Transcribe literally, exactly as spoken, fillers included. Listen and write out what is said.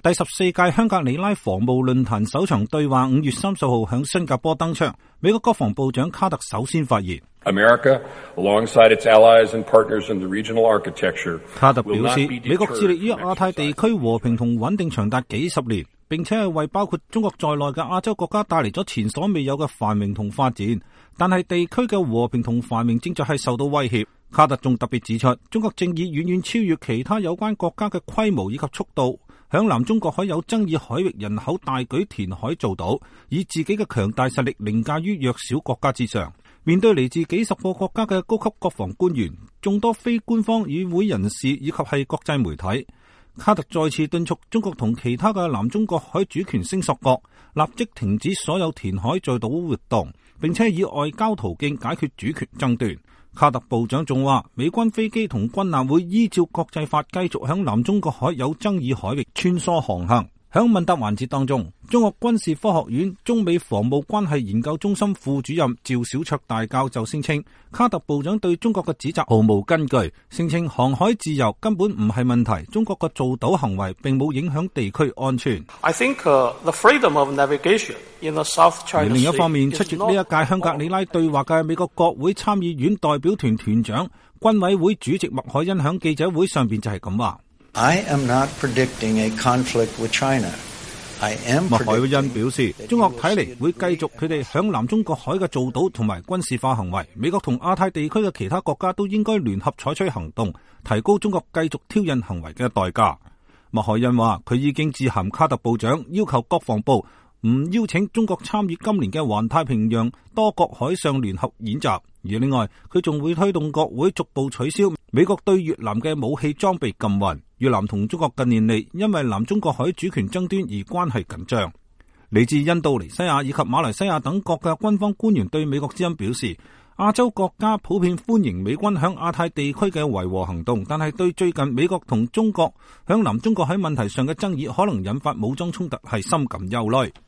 第十四屆香格里拉防務論壇首場對話五月三十號響新加坡登場，美國國防部長卡特首先發言。 America, alongside its allies and partners in the regional architecture, 卡特表示，美國致力於亞太地區和平同穩定長達幾十年，並且係為包括中國在內嘅亞洲國家帶嚟咗前所未有嘅繁榮同發展。但係地區嘅和平同繁榮正在係受到威脅。卡特仲特別指出，中國正以遠遠超越其他有關國家嘅規模以及速度，響南中國海有爭議海域人口大舉填海做到，以自己嘅強大實力凌駕於弱小國家之上。面對嚟自幾十個國家嘅高級國防官員、眾多非官方與會人士以及係國際媒體，卡特再次敦促中國同其他嘅南中國海主權聲索國立即停止所有填海造島活動，並且以外交途徑解決主權爭端。卡特部長仲話，美軍飛機同軍艦會依照國際法繼續響南中國海有爭議海域穿梭航行。響問答環節當中，中國軍事科學院中美防務關係研究中心副主任趙小卓大教授聲稱，卡特部長對中國嘅指責毫無根據，聲稱航海自由根本唔係問題，中國嘅造島行為並冇影響地區安全。 I think, uh, the freedom of navigation in the South China Sea。而另一方面，出席呢一屆香格里拉對話嘅美國國會參議院代表團團長、軍委會主席麥凱恩響記者會上邊就係咁話。 I am not predicting a conflict with China. I am 麥凱恩表示，中國睇嚟會繼續佢哋響南中國海嘅造島同埋軍事化行為，美國同亞太地區嘅其他國家都應該聯合採取行動，提高中國繼續挑釁行為嘅代價。麥凱恩話，佢已經致函卡特部長，要求國防部唔邀請中國參與今年嘅環太平洋多國海上聯合演習。而另外，佢仲會推動國會逐步取消美國對越南嘅武器裝備禁運。越南同中國近年嚟因為南中國海主權爭端而關係緊張。嚟自印度尼西亞以及馬來西亞等國嘅軍方官員對美國之音表示，亞洲國家普遍歡迎美軍響亞太地區嘅維和行動，但係對最近美國同中國響南中國海問題上嘅爭議可能引發武裝衝突係深感憂慮。